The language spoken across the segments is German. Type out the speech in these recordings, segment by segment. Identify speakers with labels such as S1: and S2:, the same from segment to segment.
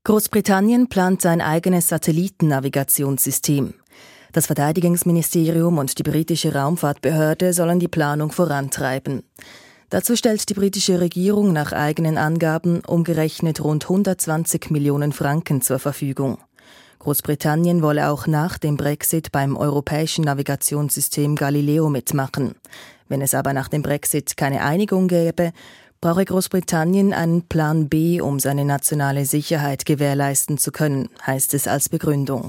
S1: Großbritannien plant sein eigenes Satellitennavigationssystem. Das Verteidigungsministerium und die britische Raumfahrtbehörde sollen die Planung vorantreiben. Dazu stellt die britische Regierung nach eigenen Angaben umgerechnet rund 120 Millionen Franken zur Verfügung. Großbritannien wolle auch nach dem Brexit beim europäischen Navigationssystem Galileo mitmachen. Wenn es aber nach dem Brexit keine Einigung gäbe, brauche Großbritannien einen Plan B, um seine nationale Sicherheit gewährleisten zu können, heißt es als Begründung.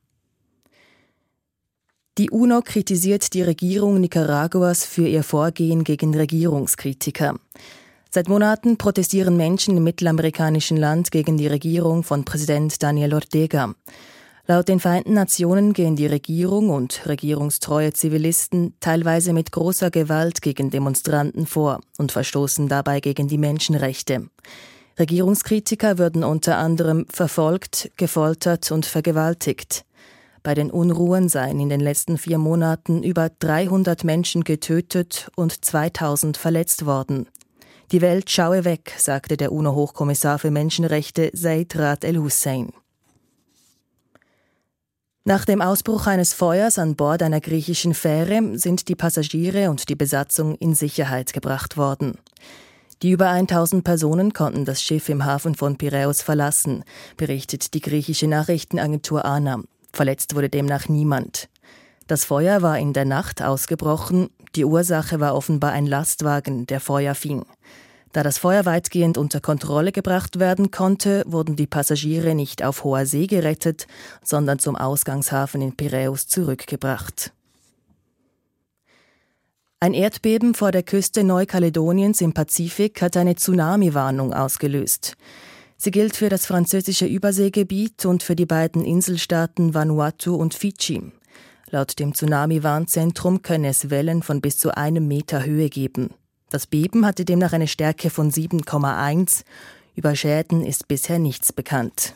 S1: Die UNO kritisiert die Regierung Nicaraguas für ihr Vorgehen gegen Regierungskritiker. Seit Monaten protestieren Menschen im mittelamerikanischen Land gegen die Regierung von Präsident Daniel Ortega. Laut den Vereinten Nationen gehen die Regierung und regierungstreue Zivilisten teilweise mit großer Gewalt gegen Demonstranten vor und verstoßen dabei gegen die Menschenrechte. Regierungskritiker würden unter anderem verfolgt, gefoltert und vergewaltigt. Bei den Unruhen seien in den letzten 4 Monaten über 300 Menschen getötet und 2000 verletzt worden. Die Welt schaue weg, sagte der UNO-Hochkommissar für Menschenrechte Zeid Ra'ad el-Hussein. Nach dem Ausbruch eines Feuers an Bord einer griechischen Fähre sind die Passagiere und die Besatzung in Sicherheit gebracht worden. Die über 1000 Personen konnten das Schiff im Hafen von Piräus verlassen, berichtet die griechische Nachrichtenagentur ANA. Verletzt wurde demnach niemand. Das Feuer war in der Nacht ausgebrochen. Die Ursache war offenbar ein Lastwagen, der Feuer fing. Da das Feuer weitgehend unter Kontrolle gebracht werden konnte, wurden die Passagiere nicht auf hoher See gerettet, sondern zum Ausgangshafen in Piräus zurückgebracht. Ein Erdbeben vor der Küste Neukaledoniens im Pazifik hat eine Tsunami-Warnung ausgelöst. Sie gilt für das französische Überseegebiet und für die beiden Inselstaaten Vanuatu und Fidschi. Laut dem Tsunami-Warnzentrum könne es Wellen von bis zu 1 Meter Höhe geben. Das Beben hatte demnach eine Stärke von 7,1. Über Schäden ist bisher nichts bekannt.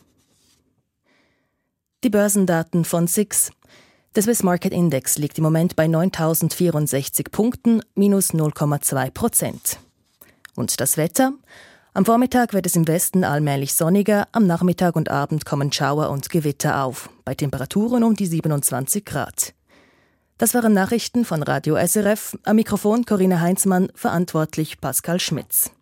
S1: Die Börsendaten von SIX. Der Swiss Market Index liegt im Moment bei 9.064 Punkten, minus 0,2%. Und das Wetter? Am Vormittag wird es im Westen allmählich sonniger, am Nachmittag und Abend kommen Schauer und Gewitter auf, bei Temperaturen um die 27 Grad. Das waren Nachrichten von Radio SRF, am Mikrofon Corinna Heinzmann, verantwortlich Pascal Schmitz.